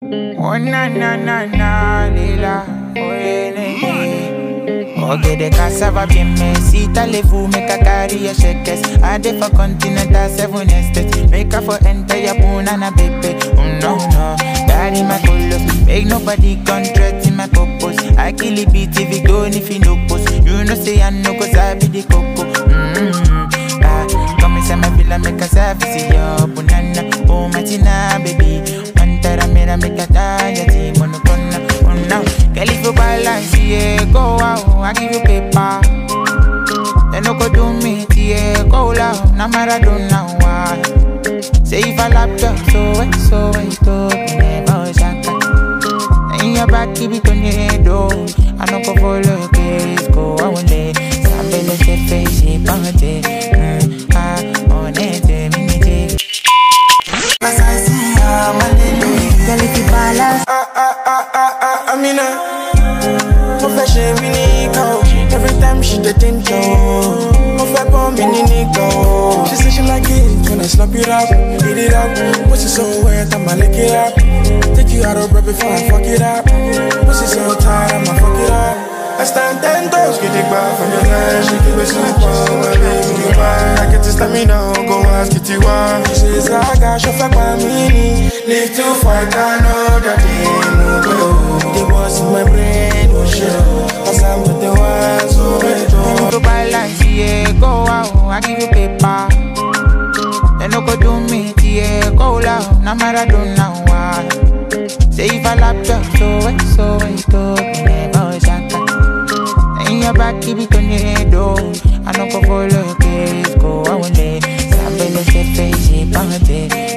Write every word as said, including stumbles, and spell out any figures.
Oh na na na na, lila, oh yeah. Okay, the cassava bien me, si t'allez-vous, make a carry a shakers. I dey for continental seven estates, make a for enter your punana baby. Oh no no, daddy my color, make nobody contract in my purpose. I kill it beat if it don't if you no post. You know say I know cause I be the coco. Mm-hmm. Ah, come inside my villa, make a service, yo, punana, oh matina baby. Mera make a tanya ti monokona. Oh no, girl if you balance, yeah, go out, I give you paper. Then no go do me, yeah, go loud, na Maradona, why? Say if I lap you, so wait, so wait, to never shaka. In your back, keep it on your head, oh. I no go follow, case, go away. Sambele se face, she pante, mm, ah, on it, minute. As I see her, my lady. Ah, ah, ah, ah, ah, Amina. Profession, we need go. Every time she the tinto. Perfect for me, need go. She say she like it when I slap it up, beat it up. Pussy so wet, I'ma lick it up. Take you out of breath before I fuck it up. Pussy so tired, I'ma fuck it up. I stand ten toes, get it back from your line. She keep it super, my baby, you buy. I get to stamina, go ask it you why. She says I got your fuck my mini. Live to fight, I know that they move go. They was in my brain, oh shit. Cause I'm with the ones who made it. To balance, yeah, go out, I give you paper. Then no go do me, yeah, go loud, na Maradona, why? Say if I lap you, so wait, so wait, to never shaka. In your back, keep it on your head, oh. I no go follow your case, go away. Sambele se face, she pante.